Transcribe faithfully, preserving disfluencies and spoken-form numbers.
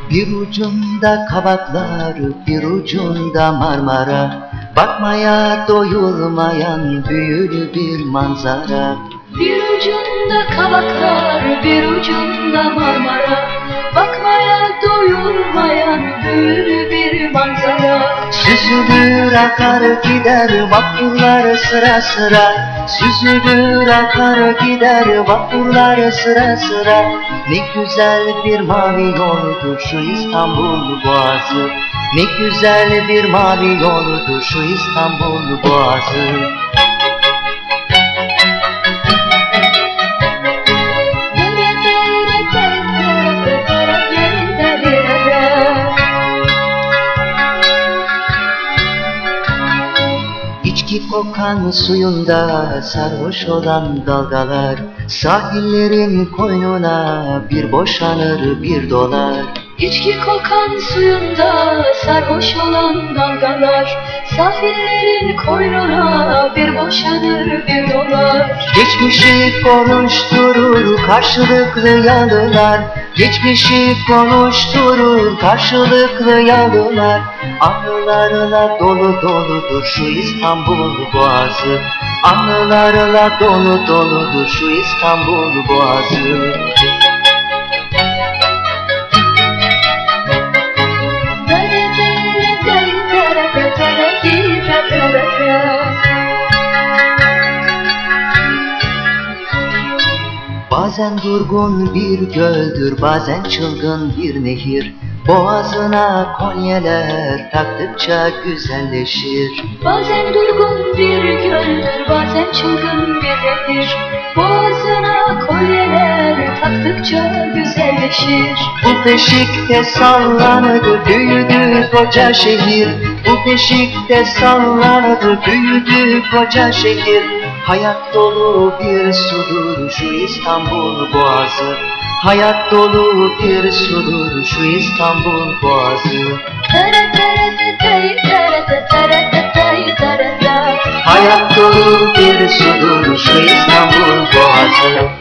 Bir ucunda Kavaklar, bir ucunda Marmara, bakmaya doyulmayan büyülü bir manzara. Bir ucunda Kavaklar, bir ucunda Marmara, bakmaya doyulmayan büyülü bir manzara. Süzülür akar gider vapurlar sıra sıra, süzülür akar gider vapurlar sıra sıra. Ne güzel bir mavi yoldur şu İstanbul Boğazı, ne güzel bir mavi yoldur şu İstanbul Boğazı. İçki kokan suyunda sarhoş olan dalgalar, sahillerin koynuna bir boşanır bir dolar. İçki kokan suyunda sarhoş olan dalgalar, sahillerin koynuna bir boşanır bir dolar. Geçmişi konuşturur karşılıklı yalılar, geçmişi konuşturur karşılıklı yalılar. Anılarla dolu doludur şu İstanbul Boğazı, anılarla dolu doludur şu İstanbul Boğazı. Bazen durgun bir göldür, bazen çılgın bir nehir, boğazına kolyeler taktıkça güzelleşir. Bazen durgun bir göldür, bazen çılgın bir nehir, boğazına kolyeler taktıkça güzelleşir. Bu peşikte sallanır büyüdü koca şehir, bu peşikte sallanır büyüdü koca şehir. Hayat dolu bir sudur şu İstanbul Boğazı, hayat dolu bir sudur şu İstanbul Boğazı. Hayat dolu bir sudur şu İstanbul Boğazı.